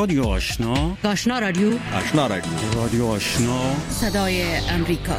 رادیو آشنا، آشنا رادیو، آشنا رادیو، رادیو آشنا، صدای امریکا.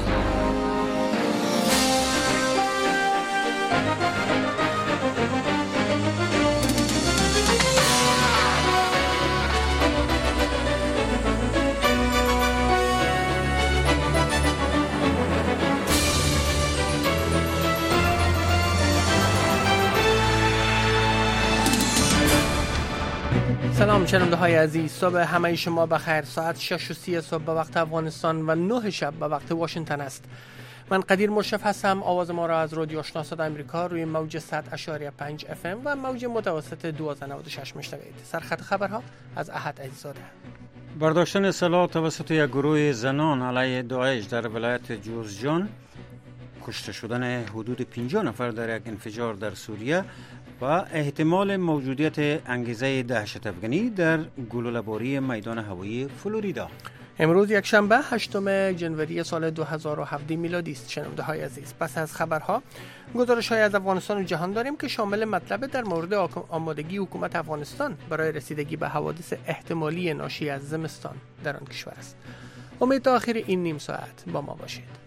سلام شنونده های عزیز، صبح همه شما بخیر. ساعت 6:30 صبح به وقت افغانستان و 9 شب به وقت واشنگتن است. من قدیر مرشف هستم. آواز ما را از رادیو آشنا صدای امریکا روی موج 100.5 FM و موج متوسط 1296 میشنوید. سرخط خبرها از احد عزیزاده. برداشتن سلاح توسط یک گروه زنان علیه داعش در ولایت جوزجان، کشته شدن حدود 50 نفر در یک انفجار در سوریه و احتمال موجودیت انگیزه دهشت افغانی در گلوله‌باری میدان هوایی فلوریدا. امروز یک شنبه 8 جنوری سال 2017 میلادی است. شنونده های عزیز، پس از خبرها گزارش های از افغانستان و جهان داریم که شامل مطلب در مورد آمادگی حکومت افغانستان برای رسیدگی به حوادث احتمالی ناشی از زمستان در آن کشور است. امید تا آخر این نیم ساعت با ما باشید.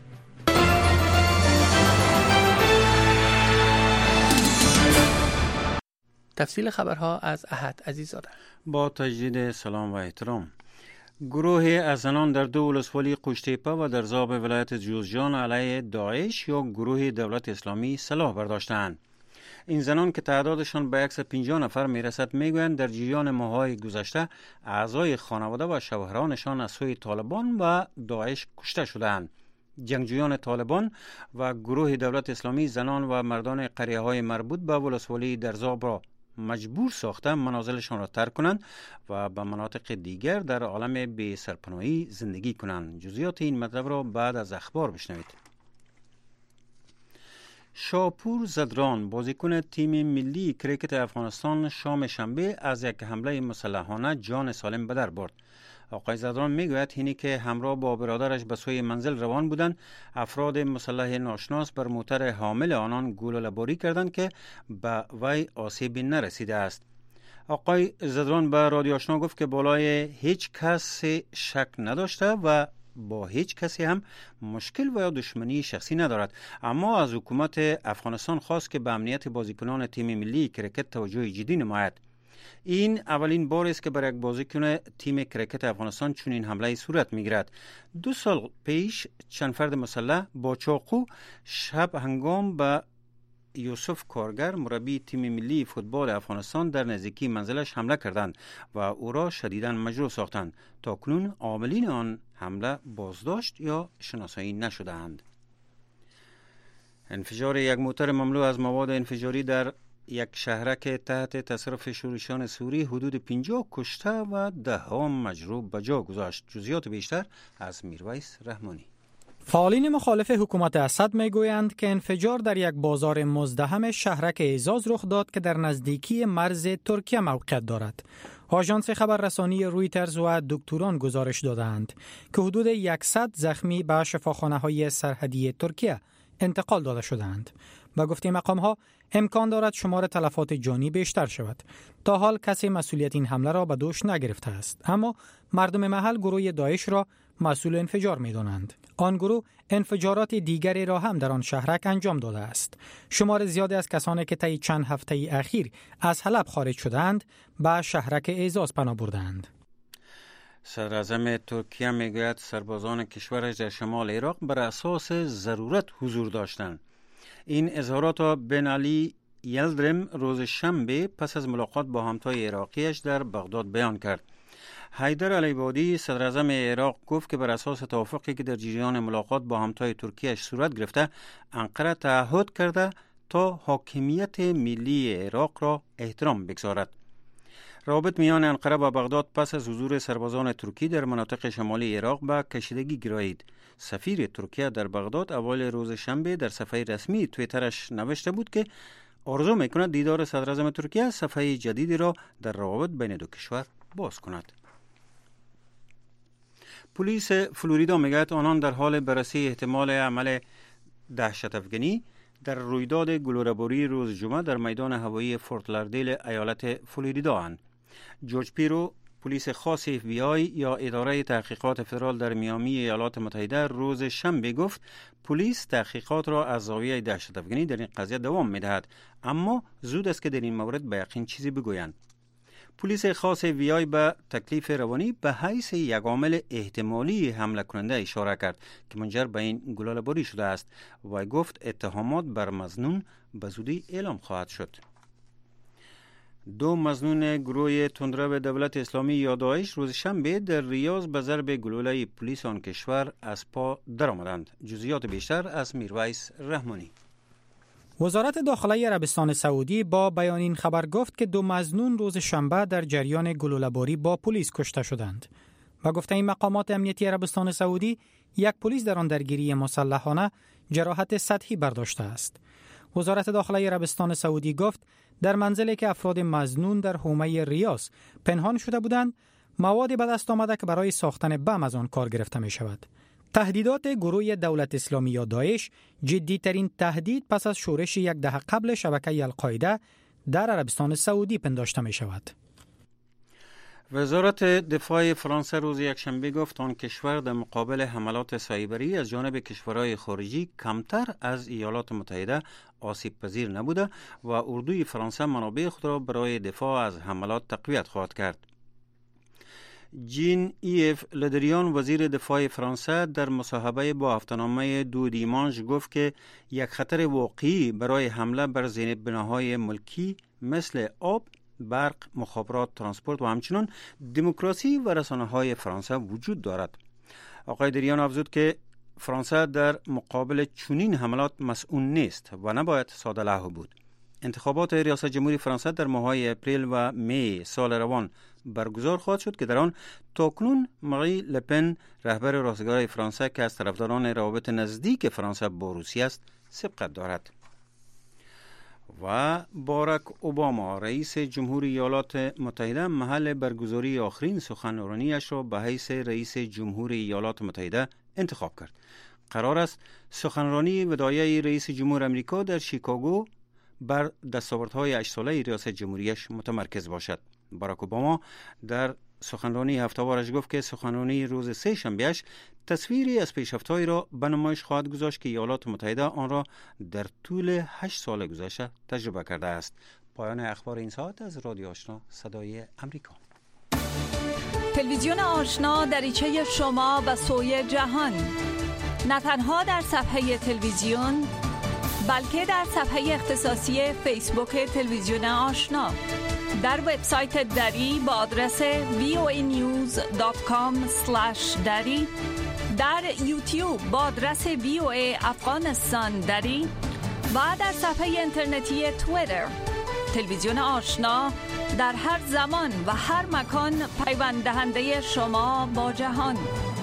تفصیل خبرها از احد عزیزاده. با تجدید سلام و احترام. گروه از زنان در دو ولسوالی قوشتیپه و در زاب ولایت جوزجان علیه داعش یا گروه دولت اسلامی سلاح برداشتند. این زنان که تعدادشان به 150 نفر میرسد میگویند در جریان ماه‌های گذشته اعضای خانواده و شوهرانشان از سوی طالبان و داعش کشته شدند. جنگجویان طالبان و گروه دولت اسلامی زنان و مردان قریه‌های مربوط به ولسوالی در زاب را مجبور ساخته منازلشان را ترک کنند و به مناطق دیگر در عالم بی سرپناهی زندگی کنند. جزئیات این مطلب را بعد از اخبار بشنوید. شاپور زدران، بازیکن تیم ملی کریکت افغانستان، شام شنبه از یک حمله مسلحانه جان سالم به در برد. آقای زدران میگوید اینی که همراه با برادرش به سوی منزل روان بودند، افراد مسلح ناشناس بر موتر حامل آنان گلوله‌باری کردند که به وی آسیبی نرسیده است. آقای زدران به رادیو آشنا گفت که بالای هیچ کس شک نداشته و با هیچ کسی هم مشکل و یا دشمنی شخصی ندارد، اما از حکومت افغانستان خواست که به امنیت بازیکنان تیم ملی کریکت توجه جدی نماید. این اولین بار است که بر یک بازیکن تیم کریکت افغانستان چنین حمله صورت میگیرد. 2 سال پیش چند فرد مسلح با چاقو شب هنگام به یوسف کارگر، مربی تیم ملی فوتبال افغانستان، در نزدیکی منزلش حمله کردند و او را شدیداً مجروح ساختند. تاکنون عاملین آن حمله بازداشت یا شناسایی نشده‌اند. انفجار یک موتر مملو از مواد انفجاری در یک شهرک تحت تصرف شورشیان سوری حدود 50 کشته و 10 مجروح به جا گذاشت. جزئیات بیشتر از میرویس رحمانی. فعالین مخالف حکومت اسد میگویند که انفجار در یک بازار مزدحم شهرک اعزاز رخ داد که در نزدیکی مرز ترکیه موقعیت دارد. آژانس خبررسانی رویترز و دکتران گزارش دادند که حدود 100 زخمی به شفاخانه‌های سرحدی ترکیه انتقال داده شدند. با گفته مقام‌ها امکان دارد شمار تلفات جانی بیشتر شود. تا حال کسی مسئولیت این حمله را به دوش نگرفته است، اما مردم محل گروه داعش را مسئول انفجار می‌دانند. آن گروه انفجارات دیگری را هم در آن شهرک انجام داده است. شمار زیادی از کسانی که طی چند هفته اخیر از حلب خارج شدند به شهرک اعزاز پناه بردند. صدراعظم ترکیه میگوید سربازان کشورش در شمال عراق بر اساس ضرورت حضور داشتند. این اظهارات را بن علی یلدرم روز شنبه پس از ملاقات با همتای عراقیش در بغداد بیان کرد. حیدر العبادی صدراعظم عراق گفت که بر اساس توافقی که در جریان ملاقات با همتای ترکیهش صورت گرفته، انقره تعهد کرده تا حاکمیت ملی عراق را احترام بگذارد. روابط میان انقره و بغداد پس از حضور سربازان ترکی در مناطق شمالی عراق به کشیدگی گرایید. سفیر ترکیه در بغداد اول روز شنبه در صفحه رسمی توییترش نوشته بود که آرزو میکند دیدار صدراعظم ترکیه صفحه جدیدی را در روابط بین دو کشور باز کند. پلیس فلوریدا میگوید آنان در حال بررسی احتمال عمل دهشت افغانی در رویداد گلوله‌باری روز جمعه در میدان هوایی فورت لاردیل ایالت فلوریدا اند. جورج پیرو پلیس خاص FBI یا اداره تحقیقات فدرال در میامی ایالات متحده روز شنبه گفت پلیس تحقیقات را از زاویه دهشت‌افکنی در این قضیه دوام می‌دهد، اما زود است که در این مورد به یقین چیزی بگویند. پلیس خاص FBI به تکلیف روانی به حیث یک عامل احتمالی حمله کننده اشاره کرد که منجر به این گلوله‌باری شده است و گفت اتهامات بر مظنون به زودی اعلام خواهد شد. 2 مظنون گروه تندرو دولت اسلامی یا داعش روز شنبه در ریاض به ضرب گلوله پلیس آن کشور از پا درآمدند. جزئیات بیشتر از میرویس رحمانی. وزارت داخله عربستان سعودی با بیان این خبر گفت که 2 مظنون روز شنبه در جریان گلوله‌باری با پلیس کشته شدند. و گفته این مقامات امنیتی عربستان سعودی یک پلیس در آن درگیری مسلحانه جراحت سطحی برداشته است. وزارت داخله عربستان سعودی گفت در منزلی که افراد مظنون در حومه ریاض پنهان شده بودند، مواد به دست آمده که برای ساختن بم از آن کار گرفته می شود. تهدیدات گروه دولت اسلامی یا داعش جدی‌ترین تهدید پس از شورش یک دهه قبل شبکه القاعده در عربستان سعودی پنداشته می شود. وزارت دفاع فرانسه روز یکشنبه گفت آن کشور در مقابل حملات سایبری از جانب کشورهای خارجی کمتر از ایالات متحده آسیب پذیر نبوده و اردوی فرانسه منابع خود را برای دفاع از حملات تقویت خواهد کرد. جین ایف لدریان وزیر دفاع فرانسه در مصاحبه با هفته‌نامه دو دیمانش گفت که یک خطر واقعی برای حمله بر زیربناهای ملکی مثل آب، برق، مخابرات، ترانسپورت و همچنین دموکراسی و رسانه‌های فرانسه وجود دارد. آقای دریان افزود که فرانسه در مقابل چنین حملات مسئول نیست و نباید ساده لحو بود. انتخابات ریاست جمهوری فرانسه در ماه‌های اپریل و می سال روان برگزار خواهد شد که در آن تاکنون ماری لپن رهبر راستگرای فرانسه که از طرفداران روابط نزدیک فرانسه با روسیه است سبقت دارد. و باراک اوباما رئیس جمهوری ایالات متحده محل برگزاری آخرین سخنرانیش را به حیث رئیس جمهوری ایالات متحده انتخاب کرد. قرار است سخنرانی وداعی رئیس جمهور امریکا در شیکاگو بر دستاوردهای 8 ساله ریاست جمهوریش متمرکز باشد. باراک اوباما در سخنرانی هفته‌وارش گفت که سخنرانی روز سه شنبه‌اش تصویری از پیشرفت‌هایی را به نمایش خواهد گذاشت که ایالات متحده آن را در طول 8 سال گذشته تجربه کرده است. پایان اخبار این ساعت از رادیو آشنا صدای امریکا. تلویزیون آشنا دریچه شما به سوی جهان، نه تنها در صفحه تلویزیون بلکه در صفحه اختصاصی فیسبوک تلویزیون آشنا، در وبسایت دری با آدرس voanews.com/dari، در یوتیوب با آدرس VOA افغانستان دری و در صفحه اینترنتی توییتر. تلویزیون آشنا در هر زمان و هر مکان پیوند دهنده شما با جهان.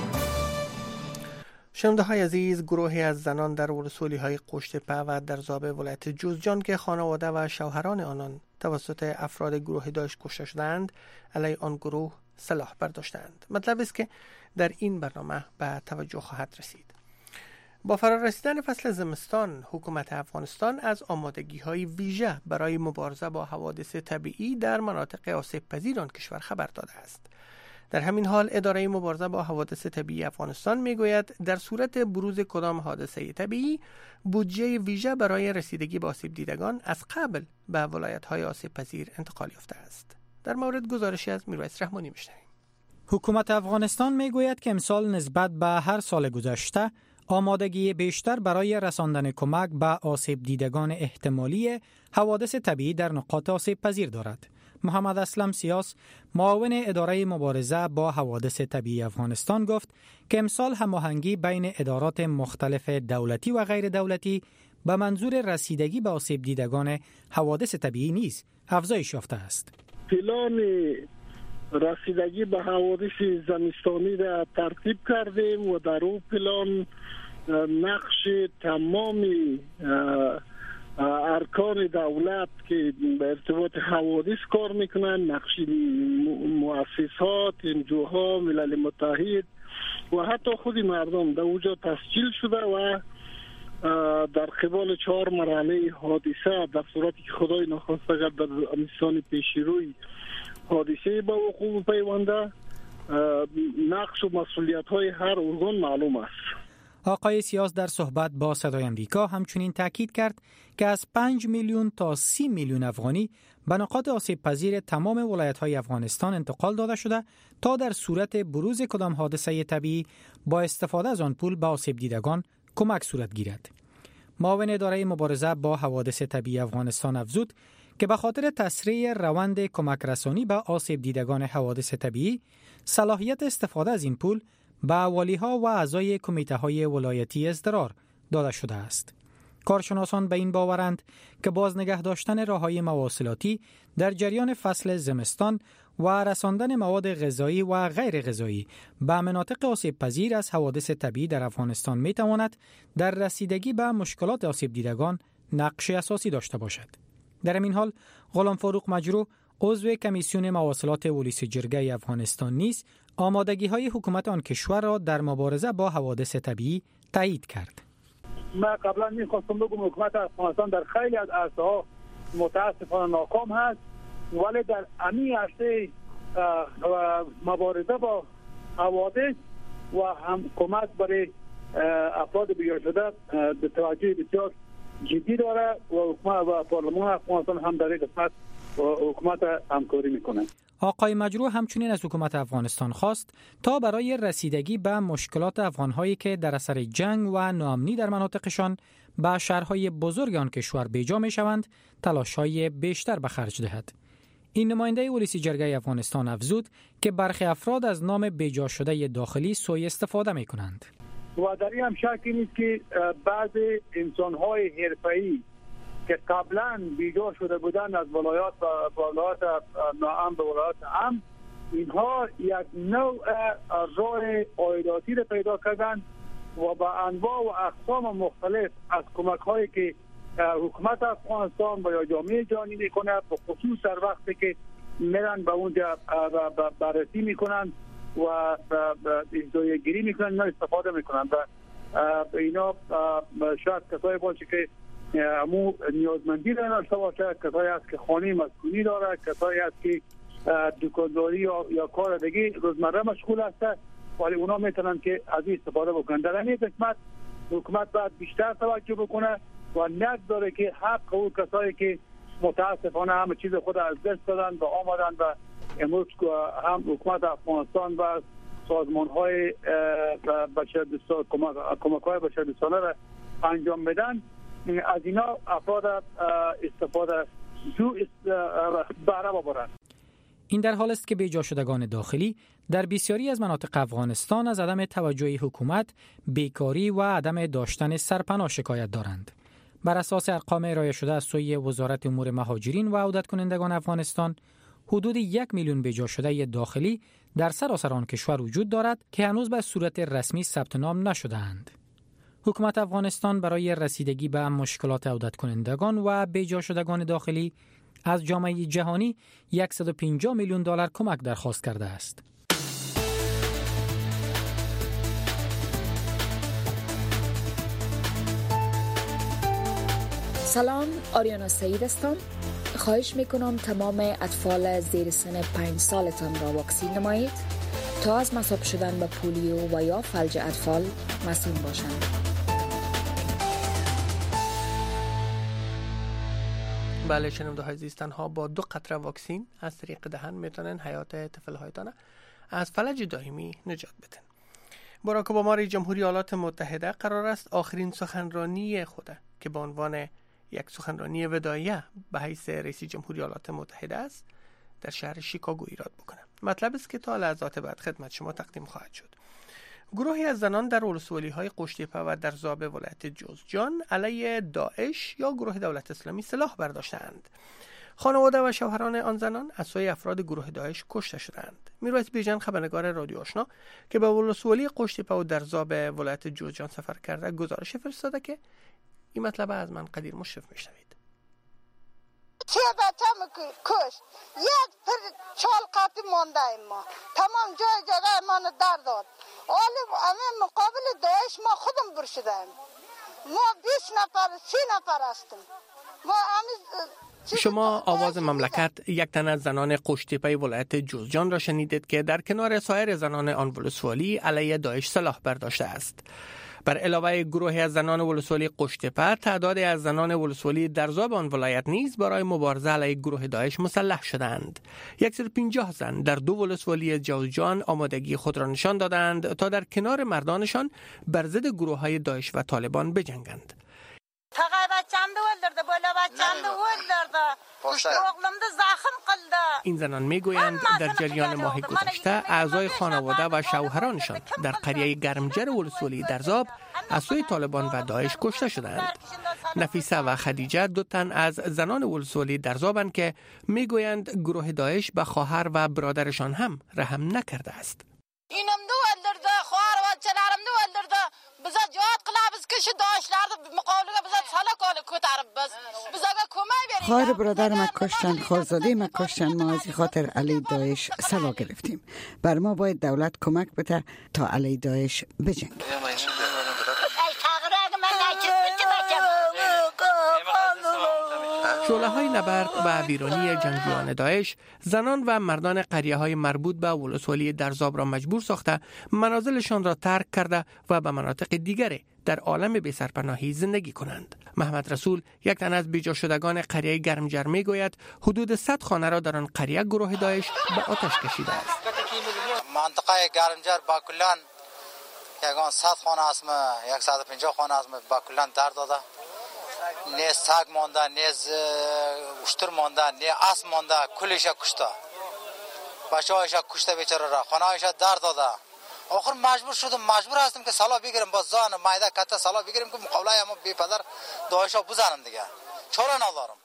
شنونده های عزیز، گروهی از زنان در ورسولی های قشتپه و در زابه ولایت جوزجان که خانواده و شوهران آنان توسط افراد گروه داعش کشته شدند علیه آن گروه سلاح برداشتند. مطلب است که در این برنامه به توجه خواهد رسید. با فرار رسیدن فصل زمستان، حکومت افغانستان از آمادگی های ویژه برای مبارزه با حوادث طبیعی در مناطق آسیب پذیر آن کشور خبر داده است. در همین حال اداره مبارزه با حوادث طبیعی افغانستان میگوید در صورت بروز کدام حادثه طبیعی بودجه ویژه برای رسیدگی به آسیب دیدگان از قبل به ولایت‌های آسیب پذیر انتقال یافته است. در مورد گزارشی از میرویس رحمانی میشنویم. حکومت افغانستان میگوید که امسال نسبت به هر سال گذشته آمادگی بیشتر برای رساندن کمک به آسیب دیدگان احتمالی حوادث طبیعی در نقاط آسیب پذیر دارد. محمد اسلم سیاس، معاون اداره مبارزه با حوادث طبیعی افغانستان گفت که امسال هماهنگی بین ادارات مختلف دولتی و غیر دولتی به منظور رسیدگی به آسیب دیدگان حوادث طبیعی نیز افزایش یافته است. پلان رسیدگی به حوادث زمستانی را ترتیب کردیم و در اون پلان نقش تمام ارکان دولت که به ارتباط حوادث کار میکنن، نقش مؤسسات، انجوها، ملل متحد و حتی خود مردم در اونجا تسجیل شده و در قبال 4 مرحله حادثه در صورتی که خدای نخواسته در زمستان پیش روی حادثه به وقوع پیونده نقش و مسئولیت های هر ارگان معلوم است. آقای سیاس در صحبت با صدای امریکا همچنین تاکید کرد که از 5 میلیون تا 30 میلیون افغانی به نقاط آسیب پذیر تمام ولایت‌های افغانستان انتقال داده شده تا در صورت بروز کدام حادثه طبیعی با استفاده از آن پول به آسیب دیدگان کمک صورت گیرد. معاون اداره مبارزه با حوادث طبیعی افغانستان افزود که به خاطر تسریع روند کمک رسانی به آسیب دیدگان حوادث طبیعی صلاحیت استفاده از این پول به والی‌ها و اعضای کمیته‌های ولایتی اصرار داده شده است. کارشناسان به این باورند که باز نگه داشتن راه‌های مواصلاتی در جریان فصل زمستان و رساندن مواد غذایی و غیر غذایی به مناطق آسیب پذیر از حوادث طبیعی در افغانستان می‌تواند در رسیدگی به مشکلات آسیب دیدگان نقش اساسی داشته باشد. در این حال غلام فاروق مجروح عضو کمیسیون مواصلات ولایت جرگه افغانستان نیز آمادگی‌های حکومت آن کشور را در مبارزه با حوادث طبیعی تایید کرد. ما قبلا می‌خواستم بگم حکومت افغانستان در خیلی از عرصه‌ها متاسفانه ناکام هست، ولی در همین عرصه مبارزه با حوادث و هم کمک برای افراد بیکار شده به توجه بسیار جدی داره و حکومت و پارلمان افغانستان هم در این قسمت حکومت همکاری میکنه. آقای مجروح همچنین از حکومت افغانستان خواست تا برای رسیدگی به مشکلات افغان‌هایی که در اثر جنگ و ناامنی در مناطقشان به شهرهای بزرگ آن کشور بیجا میشوند تلاش‌های بیشتر به خرج دهد. این نماینده ولایت جرگه افغانستان افزود که برخی افراد از نام بیجا شده داخلی سوء استفاده میکنند. و در این هم شکی نیست که بعضی انسان‌های حرفه‌ای که قبلا بیجا شده بودن از ولایات ناامن به ولایات امن، اینها یک نوع راه عایداتی را پیدا کردند و با انواع و اقسام مختلف از کمک‌هایی که حکومت افغانستان و یا جامعه جهانی میکنه، به خصوص در وقتی که میرن به اونجا بررسی میکنن و اجرای گیری میکنن، اینا استفاده میکنن و اینا شاید کسایی باشه که همو نیازمندی داشته باشه، کسایی هست که خانه مسکونی داره، کسایی هست که دکانداری یا کار دیگه روزمره مشغول هست، ولی اونا میتونن که از این استفاده بکنن. در این قسمت حکومت باید بیشتر توجه بکنه و نگذاره که حق اون کسایی که متاسفانه همه چیز خود از دست دادن و آمدن و امروز هم حکومت افغانستان و سازمان‌های بشردوستانه کمک‌های بشردوستانه را انجام بدن، از اینا افراد استفاده بهره ببرند. این در حال است که بیجا شدگان داخلی در بسیاری از مناطق افغانستان از عدم توجه حکومت، بیکاری و عدم داشتن سرپناه شکایت دارند. بر اساس ارقام ارائه شده از سوی وزارت امور مهاجرین و عودت کنندگان افغانستان، حدود 1 میلیون بیجا شده داخلی در سراسر آن کشور وجود دارد که هنوز به صورت رسمی ثبت نام نشده‌اند. حکومت افغانستان برای رسیدگی به مشکلات عودت کنندگان و بیجا شدگان داخلی از جامعه جهانی 150 میلیون دلار کمک درخواست کرده است. سلام، آریانا سعید هستم. خواهش میکنم تمام اطفال زیر سن 5 سالتان را واکسین نمایید تا از مصاب شدن به پولیو و یا فلج اطفال مسئول باشند. بله، شنونده‌های عزیزتان با 2 قطره واکسین از طریق دهن میتونن حیات طفل‌هایتان از فلج دائمی نجات بدن. باراک اوباما رئیس جمهوری ایالات متحده قرار است آخرین سخنرانی خود که به عنوان یک سخنرانی وداعیه به حیث رئیس جمهوری ایالات متحده است در شهر شیکاگو ایراد بکنه. مطلب است که تا لحظات بعد خدمت شما تقدیم خواهد شد. گروهی از زنان در ولسوالی‌های قشتیپه و در زاب ولایت جوزجان علیه داعش یا گروه دولت اسلامی سلاح برداشتند. خانواده و شوهران آن زنان از سوی افراد گروه داعش کشته شدند. میرویس بیژن، خبرنگار رادیو آشنا که به ولسوالی قشتیپه و در زاب ولایت جوزجان سفر کرده، گزارش فرستاده که این مطلب از من قدیر مشرف میشنوید. چه بچم کش یک پر چال قطی مانده ما تمام جای ما در داد. همه مقابل داعش ما خودم برشدیم. ما 20 نفر 30 نفر هستیم. ما همین شما آواز مملکت، یک تن از زنان قشتیپه ولایت جوزجان را شنیدید که در کنار سایر زنان آن ولسوالی علیه داعش سلاح برداشته است. بر علاوه گروهی از زنان ولسوالی قشتیپه، تعدادی از زنان ولسوالی درزاب آن ولایت نیز برای مبارزه علیه گروه داعش مسلح شدند. 150 زن در 2 ولسوالی جوزجان آمادگی خود را نشان دادند تا در کنار مردانشان بر ضد گروه‌های داعش و طالبان بجنگند. این زنان میگویند در جریان ماه گذشته اعضای خانواده و شوهرانشان در قریه گرمجر ولسوالی درزاب از سوی طالبان و داعش کشته شدند. نفیسه و خدیجه 2 تن از زنان ولسوالی درزابند که میگویند gروه داعش به خواهر و برادرشان هم رحم نکرده است. اینم دو öldürdü, خواهر و چلرم دو öldürdü. Bize cihat kılavuz kişi dağışlardı muqavluga bize salak olup ko'tarib bize ko'mak beringlar. خواهر برادرم کشتن، خورزاده ما کشتن، ما از خاطر علی داعش سلاح گرفتیم. بر ما باید دولت کمک بده تا علی داعش بجنگیم. شعله‌های نبرد و ویرانی جنگجویان داعش زنان و مردان قریه‌های مربوط به ولسوالی درزاب را مجبور ساخته منازلشان را ترک کرده و به مناطق دیگری در عالم بی سرپناهی زندگی کنند. محمد رسول، یک تن از بیجا شدگان قریه گرمجر میگوید حدود 100 خانه را در آن قریه گروه داعش به آتش کشیده است. منطقه گرمجر با کلان یگان 100 خانه است، 150 خانه است با کلان در داده. نه سگ مانده، نه اشتر مانده، نه اسب مانده، کلش کشته. بچه‌هایش کشته بیچاره را، خانه‌هایش در داده. آخر مجبور هستیم که سلاح بگیریم، با زان مایده کته سلاح بگیریم که مقابله ما بی پدر داعش بزنم دیگه. چاره ندارم.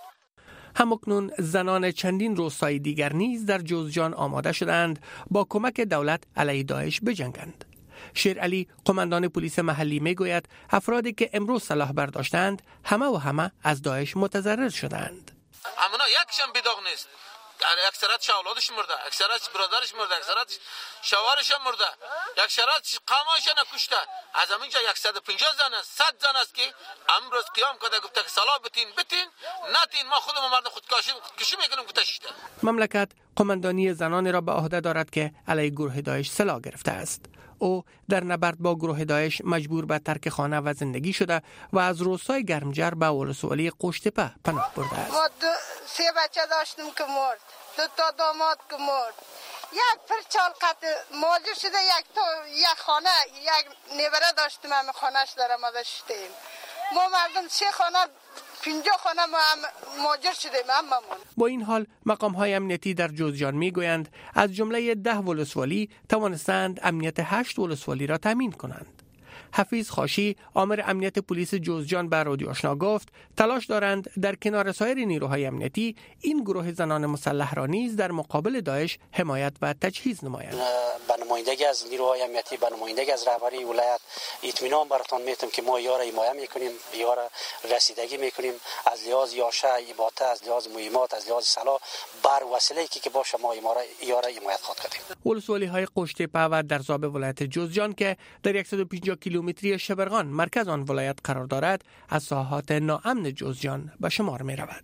همکنون زنان چندین روستای دیگر نیز در جوزجان آماده شدند با کمک دولت علیه داعش بجنگند. شیر علی، قماندان پلیس محلی میگوید افرادی که امروز سلاح برداشتند همه از داعش متضرر شدند. امنا یکشون بیداغ نیست. اکثرت شاولادش مرده، اکثرت برادرش مرده، اکثرت شوهرش مرده، اکثرت قومش نکشته. از همینجا 150 زن است، 100 زن است که امروز قیام کرده گفته که سلاح بتین نتین، ما خودمون مرد خودکشی میکنیم گفتشته. مملکت قماندانی زنان را به عهده دارد که علیه گروه داعش سلاح گرفته است. او در نبرد با گروه داعش مجبور به ترک خانه و زندگی شده و از روستای گرمجر به ولسوالی قشتیپه پناه برده است. ما 3 بچه داشتیم که مرد، 2 تا داماد که مرد، یک پرچال قطع مالجه شده، یک خانه، یک نیبره داشتیم، همه خانهش داره ما داشتیم. ما مردم 3 خانه 50 خانه ما هم ماجر شدیم هممون. با این حال مقام‌های امنیتی در جوزجان میگویند از جمله 10 ولسوالی توانستند امنیت 8 ولسوالی را تامین کنند. حفیظ خاشی، آمر امنیت پلیس جوزجان به رادیو آشنا گفت تلاش دارند در کنار سایر نیروهای امنیتی این گروه زنان مسلح را نیز در مقابل داعش حمایت و تجهیز نمایند. به نمایندگی از نیروهای امنیتی، به نمایندگی از رهبری ولایت اطمینان براتون میتونم که ما یارا حمایت میکنیم، یارا رسیدگی میکنیم از لحاظ یاشه، ایباته، از لحاظ مهمات، از لحاظ سلاح بر وسیله‌ای که باشه ما یارا حمایت خود کردیم. ولسوالی‌های قشتیپه و درزاب ولایت جوزجان که در 150 کیلومتری شبرغان مرکز آن ولایت قرار دارد از ساحات ناامن جوزجان به شمار می رود.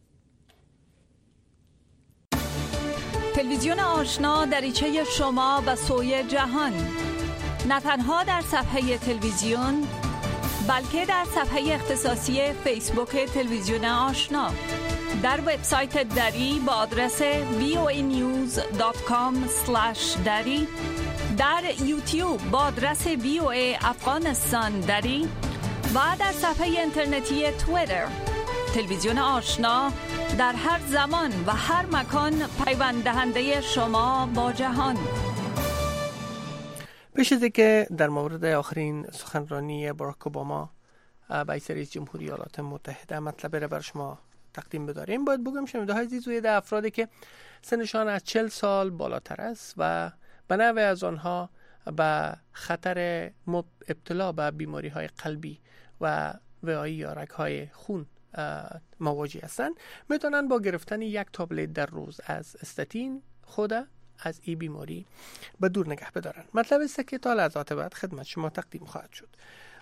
تلویزیون آشنا دریچه شما به سوی جهان، نه تنها در صفحه تلویزیون بلکه در صفحه اختصاصی فیسبوک تلویزیون آشنا، در وبسایت دری با آدرس voanews.com/dari، در یوتیوب با آدرس VOA افغانستان دری و در صفحه اینترنتی توییتر. تلویزیون آشنا در هر زمان و هر مکان پیوند دهنده شما با جهان. پیش از اینکه در مورد آخرین سخنرانی باراک اوباما رئیس جمهوری ایالات متحده مطلب را بر شما تقدیم بداریم، باید بگم شنونده های عزیز ده افرادی که سنشان از 40 سال بالاتر است و به نوع از آنها به خطر ابتلا به بیماری های قلبی و وعایی یا رگ‌های خون مواجه هستند، میتونن با گرفتن 1 تابلت در روز از استاتین خود از این بیماری به دور نگه بدارن. مطلب است که تا لحظات بعد خدمت شما تقدیم خواهد شد.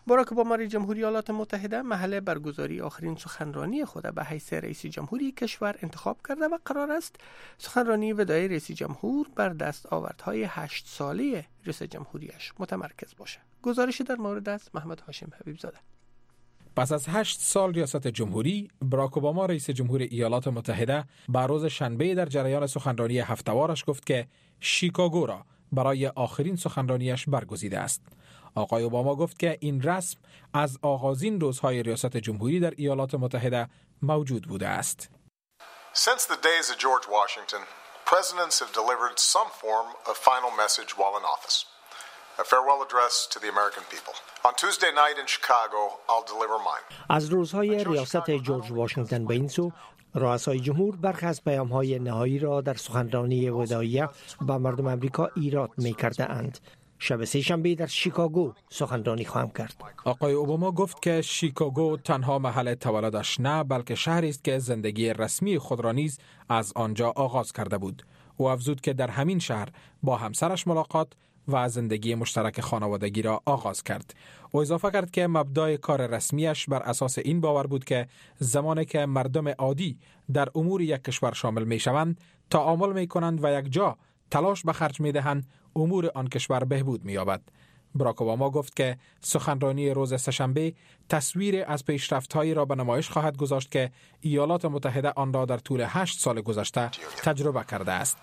باراک اوباما رئیس جمهوری ایالات متحده محل برگزاری آخرین سخنرانی خود به حیث رئیس جمهوری کشور انتخاب کرده و قرار است سخنرانی وداعی رئیس جمهور بر دستاوردهای 8 ساله رئیس جمهوریش متمرکز باشه. گزارشی در مورد از محمد هاشم حبیب زاده. پس از 8 سال ریاست جمهوری، باراک اوباما رئیس جمهور ایالات متحده به روز شنبه در جریان سخنرانی هفته‌وارش گفت که شیکاگو را برای آخرین سخنرانیش برگزیده است. آقای اوباما گفت که این رسم از آغازین روزهای ریاست جمهوری در ایالات متحده موجود بوده است. Since the days of George Washington, presidents have delivered some form of final message while in office. A farewell address to the American people. On Tuesday night in Chicago, I'll deliver mine. از روزهای ریاست جورج واشنگتن به این سو، رؤسای جمهور برخی از پیام‌های نهایی را در سخنرانی وداعی به مردم آمریکا ایراد می‌کرده اند. شب سه‌شنبه در شیکاگو سخنرانی خواهم کرد. آقای اوباما گفت که شیکاگو تنها محل تولدش نه، بلکه شهری است که زندگی رسمی خود را نیز از آنجا آغاز کرده بود. او افزود که در همین شهر با همسرش ملاقات و زندگی مشترک خانوادگی را آغاز کرد. او اضافه کرد که مبدأ کار رسمیش بر اساس این باور بود که زمانی که مردم عادی در امور یک کشور شامل می شوند، تعامل می کنند و یک جا تلاش به خرج می دهند، امور آن کشور بهبود می یابد. باراک اوباما گفت که سخنرانی روز سه‌شنبه تصویر از پیشرفت‌هایی را به نمایش خواهد گذاشت که ایالات متحده آن را در طول 8 سال گذشته تجربه کرده است.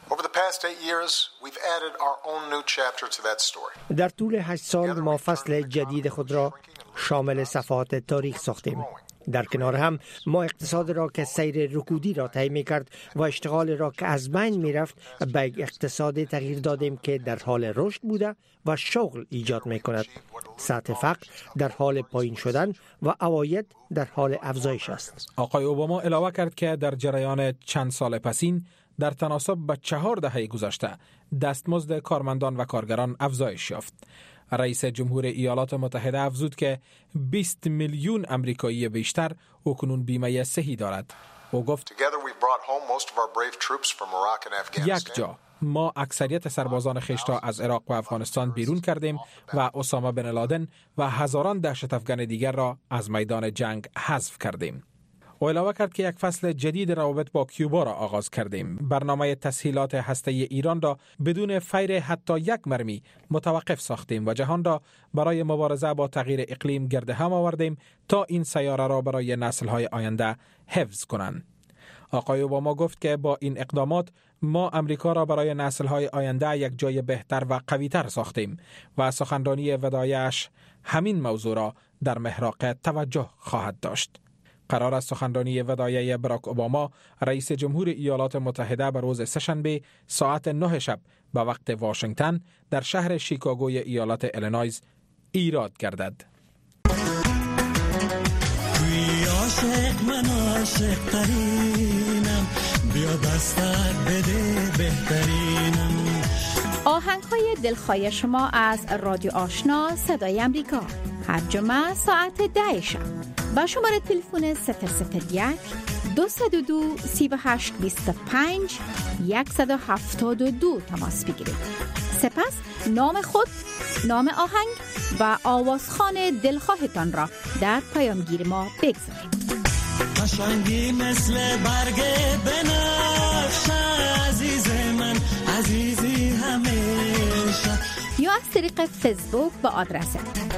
در طول 8 سال ما فصل جدید خود را شامل صفحات تاریخ ساختیم. در کنار هم ما اقتصاد را که سیر رکودی را طی می‌کرد و اشتغال را که از بین می‌رفت به یک اقتصاد تغییر دادیم که در حال رشد بوده و شغل ایجاد می‌کند. سطح فقر در حال پایین شدن و عواید در حال افزایش است. آقای اوباما علاوه کرد که در جریان چند سال پسین در تناسب به 4 دهه گذشته دستمزد کارمندان و کارگران افزایش یافت. رئیس جمهور ایالات متحده افزود که 20 میلیون امریکایی بیشتر اکنون بیمه صحی دارد. او گفت یک جا ما اکثریت سربازان خویش را از عراق و افغانستان بیرون کردیم و اسامه بن لادن و هزاران دهشت افغان دیگر را از میدان جنگ حذف کردیم. او علاوه کرد که یک فصل جدید روابط با کیوبا را آغاز کردیم. برنامه تسهیلات هسته‌ای ایران را بدون فیر حتی یک مرمی متوقف ساختیم و جهان را برای مبارزه با تغییر اقلیم گرد هم آوردیم تا این سیاره را برای نسل‌های آینده حفظ کنند. آقای اوباما گفت که با این اقدامات ما امریکا را برای نسل‌های آینده یک جای بهتر و قوی‌تر ساختیم و سخنرانی وداعیش همین موضوع را در محراق توجه خواهد داشت. قرار است سخنرانی وداعی باراک اوباما رئیس جمهور ایالات متحده به روز سه‌شنبه ساعت 9 شب به وقت واشنگتن در شهر شیکاگوی ایالات ایلینویز ایراد گردد. عاشق من عاشق ترینم، بیا بستر بده بهترینم. آهنگ‌های دلخواه شما از رادیو آشنا صدای امریکا هر جمعه ساعت 10 شب با شماره تلفن 001 202 38 25 172 تماس بگیرید. سپس نام خود، نام آهنگ و آوازخوان دلخواهتان را در پیامگیر ما بگذارید. قشنگی مثل برگ بنفشه، عزیز من عزیزی همیشه. یا از طریق فیسبوک با آدرس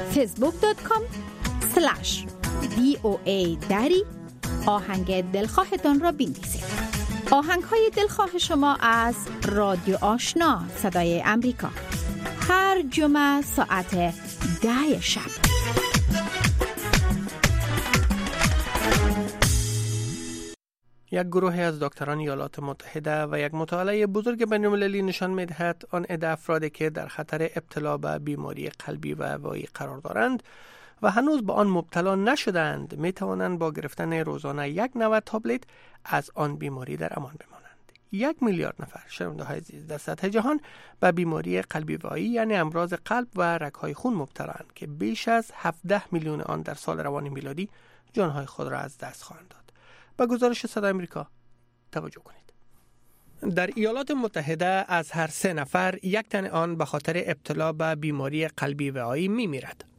facebook.com/VOA آهنگ دلخواهتان را بنویسید. آهنگ های دلخواه شما از رادیو آشنا صدای امریکا هر جمعه ساعت 10 شب. یک گروه از دکتران ایالات متحده و یک مطالعه بزرگ بین‌المللی نشان می‌دهد آن عده افرادی که در خطر ابتلا به بیماری قلبی و هوایی قرار دارند و هنوز به آن مبتلا نشدند می‌توانند با گرفتن روزانه 1 نوع تابلت از آن بیماری در امان بمانند. 1 میلیارد نفر شنونده‌های عزیز در سطح جهان به بیماری قلبی و هوایی یعنی امراض قلب و رگ‌های خون مبتلایند که بیش از 17 میلیون آن در سال روان میلادی جان‌های خود را از دست خواهند داد. به گزارش صدای امریکا توجه کنید. در ایالات متحده از هر 3 نفر 1 تن آن به خاطر ابتلا به بیماری قلبی و هوایی می‌میرد.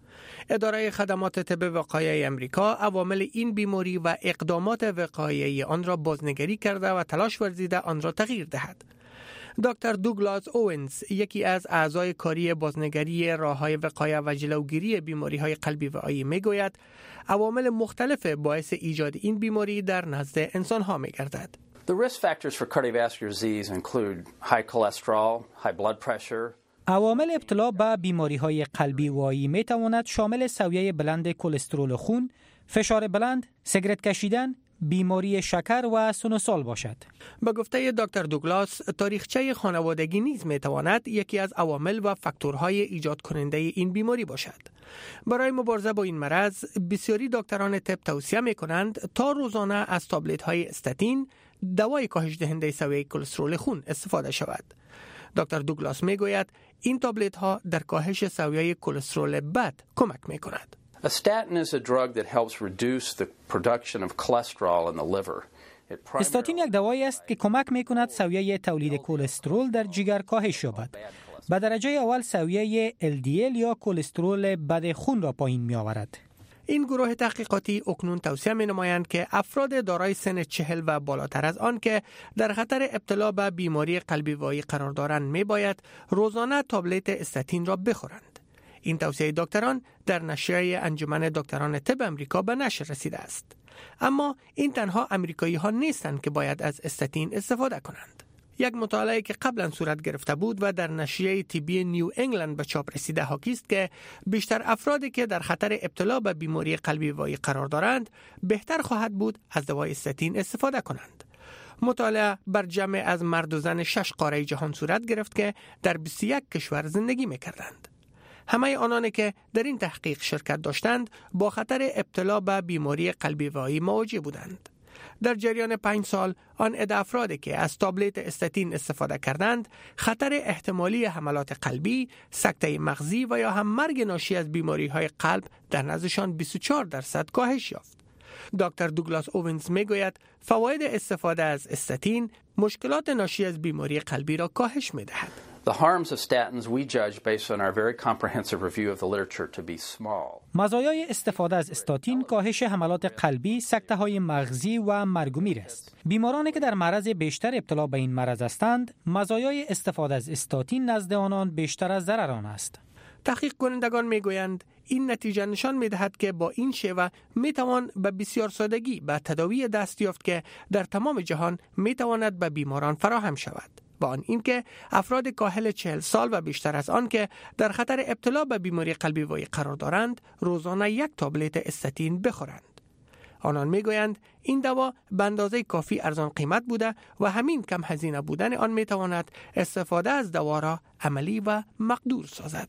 اداره خدمات طب وقایعی امریکا عوامل این بیماری و اقدامات وقایعی آن را بازنگری کرده و تلاش ورزیده آن را تغییر دهد. دکتر دوگلاس اوونز، یکی از اعضای کاری بازنگری راه‌های وقایع و جلوگیری بیماری‌های قلبی و عایی میگوید عوامل مختلف باعث ایجاد این بیماری در نزد انسان‌ها می‌گردد. The risk factors for cardiovascular disease include high cholesterol, high blood pressure. عوامل ابتلا به بیماری‌های قلبی و عایی می‌تواند شامل سویه بلند کلسترول خون، فشار بلند، سیگارت کشیدن، بیماری شکر و سنوسال باشد. به گفته دکتر دوگلاس، تاریخچه خانوادگی نیز می‌تواند یکی از عوامل و فاکتورهای ایجاد کننده این بیماری باشد. برای مبارزه با این مرض، بسیاری دکتران طب توصیه می‌کنند تا روزانه از تابلت‌های استاتین، دوای کاهش دهنده سویه کلسترول خون استفاده شود. دکتر دوگلاس میگوید این تابلت ها در کاهش سویه کلسترول بد کمک میکند. A statin is a drug that helps reduce the production of cholesterol in the liver. استاتین یک دوایی است که کمک میکند سویه تولید کلسترول در جگر کاهش یابد. به درجه اول سویه LDL یا کلسترول بد خون را پایین میآورد. این گروه تحقیقاتی اکنون توصیه می نمایند که افراد دارای سن 40 و بالاتر از آن که در خطر ابتلا به بیماری قلبی و عایی قرار دارند می باید روزانه تابلت استاتین را بخورند. این توصیه دکتران در نشریه انجمن دکتران طب امریکا به نشر رسیده است. اما این تنها امریکایی ها نیستند که باید از استاتین استفاده کنند. یک مطالعه که قبلا صورت گرفته بود و در نشریه طبی نیو انگلند به چاپ رسیده حاکی است که بیشتر افرادی که در خطر ابتلا به بیماری قلبی و عایی قرار دارند بهتر خواهد بود از دوای استاتین استفاده کنند. مطالعه بر جمع از مرد و زن 6 قاره جهان صورت گرفت که در 21 کشور زندگی می‌کردند. همه آنانی که در این تحقیق شرکت داشتند با خطر ابتلا به بیماری قلبی و عایی مواجه بودند. در جریان 5 سال آن عده افرادی که از تابلت استاتین استفاده کردند خطر احتمالی حملات قلبی، سکته مغزی و یا هم مرگ ناشی از بیماری‌های قلب در نزدشان 24% کاهش یافت. دکتر دوگلاس اوونز میگوید فواید استفاده از استاتین مشکلات ناشی از بیماری قلبی را کاهش می‌دهد. The harms of statins we judge based on our very comprehensive review of the literature to be small. مزایای استفاده از استاتین کاهش حملات قلبی، سکته‌های مغزی و مرگ و میر است. بیمارانی که در معرض بیشتر ابتلا به این مرض هستند، مزایای استفاده از استاتین نزد آنان بیشتر از ضرر آن است. تحقیق کنندگان میگویند این نتیجه نشان میدهد که با این شیوه میتوان به بسیار سادگی به تداوی دست یافت که در تمام جهان میتواند به بیماران فراهم شود. با آن اینکه افراد کاهل 40 سال و بیشتر از آن که در خطر ابتلا به بیماری قلبی و عایی قرار دارند روزانه 1 تابلت استاتین بخورند. آنان میگویند این دوا به اندازه کافی ارزان قیمت بوده و همین کم هزینه بودن آن میتواند استفاده از دوا را عملی و مقدور سازد.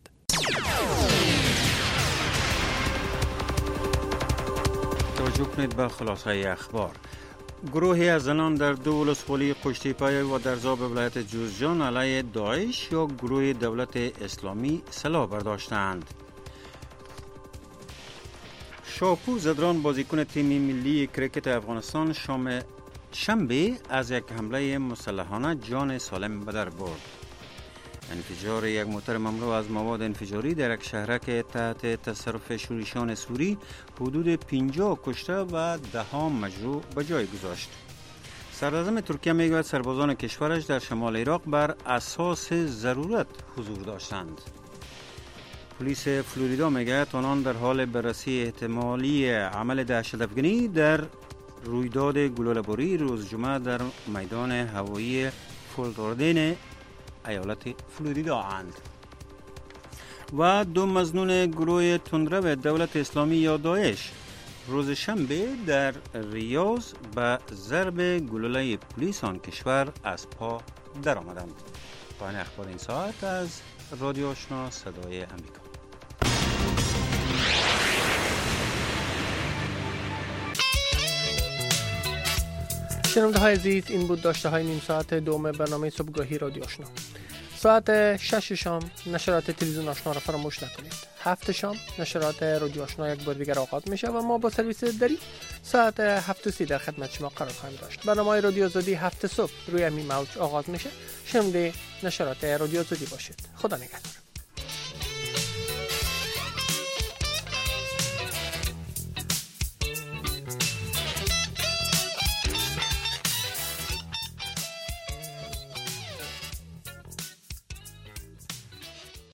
توجه کنید به خلاصه اخبار. گروهی از زنان در 2 ولسوالی قشتیپای و درزاب ولایت جوزجان علیه داعش یا گروه دولت اسلامی سلاح برداشتند. شاپور زدران بازیکن تیم ملی کرکت افغانستان شنبه از یک حمله مسلحانه جان سالم به در برد. انفجار یک موتر مملو از مواد انفجاری در یک شهرک تحت تصرف شورشیان سوری حدود 50 کشته و 10 مجروح به جای گذاشت. صدراعظم ترکیه میگوید سربازان کشورش در شمال عراق بر اساس ضرورت حضور داشتند. پلیس فلوریدا میگوید آنان در حال بررسی احتمالی عمل دهشت‌افکنی در رویداد گلوله‌باری روز جمعه در میدان هوایی فورت لاودردین ایالت فلوریدا اند. و 2 مظنون گروه تندرو دولت اسلامی یا داعش روز شنبه در ریاض به ضرب گلوله پلیس آن کشور از پا در آمدند. پایان اخبار این ساعت از رادیو آشنا صدای امریکا. شنونده های عزیز، این بود داشته های نیم ساعت دوم برنامه صبحگاهی رادیو آشنا. ساعت 6 شام نشرات تلویزیون آشنا را فراموش نکنید. 7 شام نشرات رادیو آشنا یک بار دیگر آغاز میشه و ما با سرویس دری ساعت 7:30 در خدمت شما قرار خواهیم داشت. برنامه رادیو آزادی 7 صبح روی همین موج آغاز میشه. شنونده نشرات رادیو آزادی باشید. خدا نگهدار.